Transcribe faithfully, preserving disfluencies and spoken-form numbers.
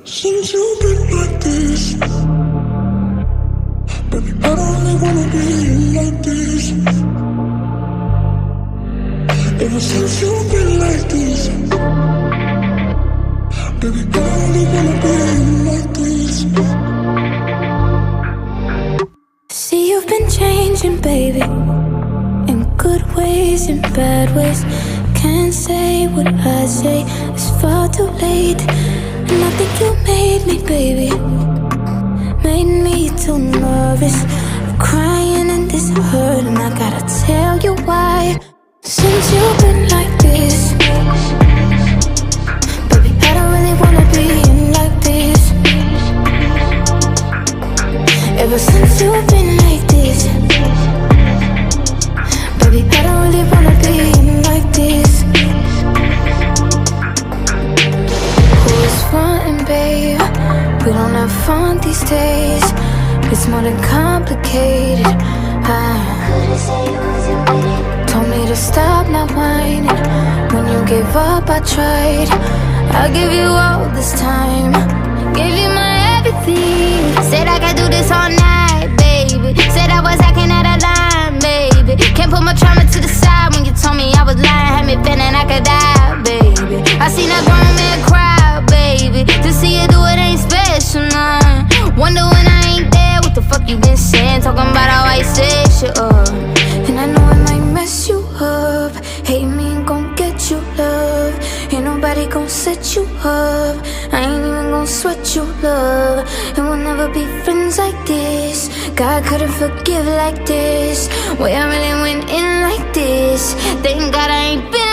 Since you've been like this, baby, I don't really wanna be like this. Ever since you've been like this, baby, I don't really wanna be like this. See, you've been changing, baby, in good ways, in bad ways. Can't say what I say, it's far too late. And I think you made me, baby, made me too nervous. I'm crying in this hurt, and I gotta tell you why. Since you've been like this, baby, I don't really wanna be in like this. Ever since you've been like this, baby, I don't really wanna be in like this. Who's frontin', babe? We don't have fun these days. It's more than complicated. I told me to stop not whining. When you gave up, I tried. I'll give you all this time, gave you my everything. Said I could do this all night, baby. Said I was acting out of line, baby. Can't put my trauma to the side when you told me I was lying. Had me feeling I could die, baby. I seen a grown man cry, baby. To see you do it ain't special, nah. Wonder when I ain't there, what the fuck you been saying? Talking about how I set you up. And I know it might mess you up. Hate me ain't gon' get you love. Ain't nobody gon' set you up. I ain't even gon' sweat you, love. And we'll never be friends like this. God couldn't forgive like this. Way I really went in like this. Thank God I ain't been